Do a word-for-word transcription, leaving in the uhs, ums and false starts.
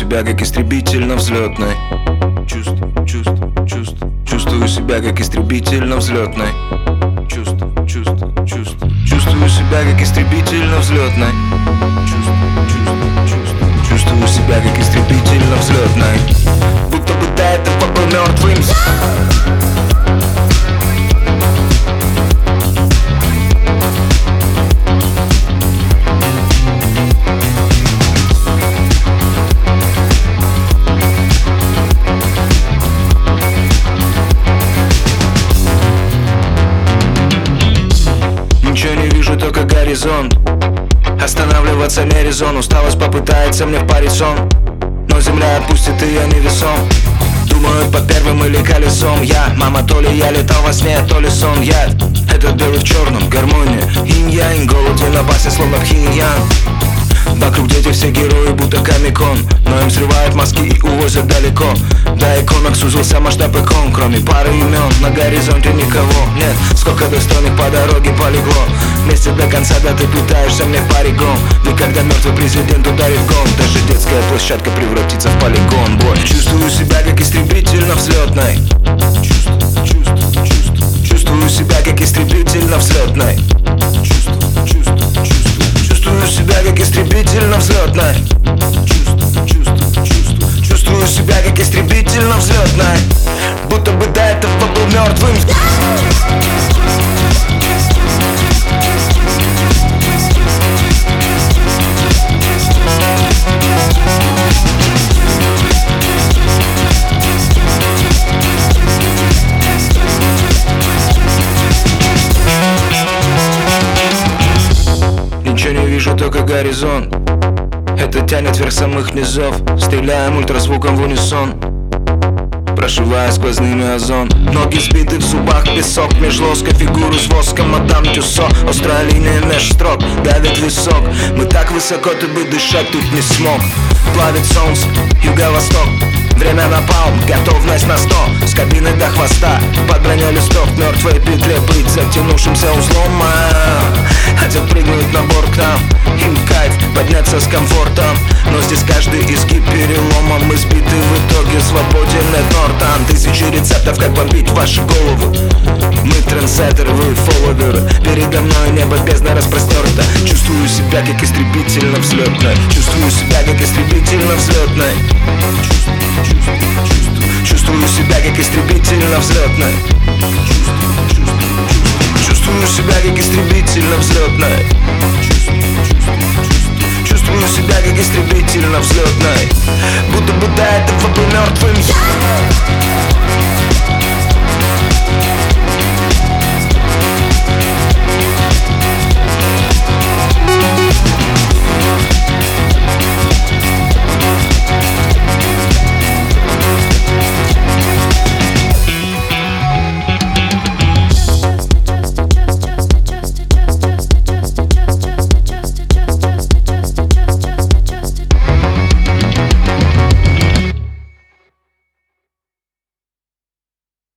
себя как истребитель на взлетной. Чувствую, чувствую, чувствую. Чувствую себя как истребитель на взлетной. Чувствую, чувствую, чувствую. Чувствую себя как истребитель на взлетной. Чувствую, чувствую, чувствую. Чувствую себя как истребитель на взлетной. Будто бы до этого был мертвым. Ничего не вижу, только горизонт. Останавливаться не резон. Усталость попытается мне впарить сон, но земля отпустит, и я невесом. Думают по первым или колесом. Я, мама, то ли я летал во сне, то ли сон. Я, это белый в черном, гармония. Инь-янь, голоден, опасен, словно пхинь-ян. Вокруг дети все герои, будто комик-кон, но им срывают маски и увозят далеко. До иконок сузился масштаб икон. Кроме пары имен на горизонте никого нет. Сколько достойных по дороге полегло. Вместе до конца, да ты пытаешься мне в паригон. Да когда мертвый президент ударит гонг, даже детская площадка превратится в полигон. Бой. Чувствую себя как истребитель на взлетной. Чувствую, чувствую, чувствую. Чувствую себя как истребитель на взлетной. Чувствую, чувствую, чувствую. Чувствую себя как истребитель на взлетной. Чувствую, чувствую, чувствую. Чувствую себя как истребитель на взлетной. Будто бы до этого был мертвым. Ничего не вижу, только горизонт. Это тянет вверх самых низов. Стреляем ультразвуком в унисон, прошивая сквозными озон. Ноги сбиты в зубах, песок меж лоска. Фигуру с воском, мадам Тюссо. Острая линия меж строк, давит висок. Мы так высоко, ты бы дышать тут не смог. Плавит солнце, юго-восток. Время напалм, готовность на сто. С кабины до хвоста, под броней листов. Мертвой петле быть затянувшимся узлом. Хотят прыгнуть на борт к нам. Им кайф подняться с комфортом, но здесь каждый изгиб переломом. Мы сбиты в итоге, свободен от Нортан. Тысячи рецептов, как бомбить ваши головы. Мы трендсеттеры, вы фолловеры. Передо мной небо бездна распростерто. Чувствую себя как истребитель на взлетной. Чувствую себя как истребитель на взлетной. Чувствую, чувствую, чувствую себя как истребитель на взлетной. Чувствую, чувствую, чувствую себя как истребитель на взлетной. Чувствую, чувствую, чувствую себя как истребитель на взлетной. Будто бы до этого был мертвым.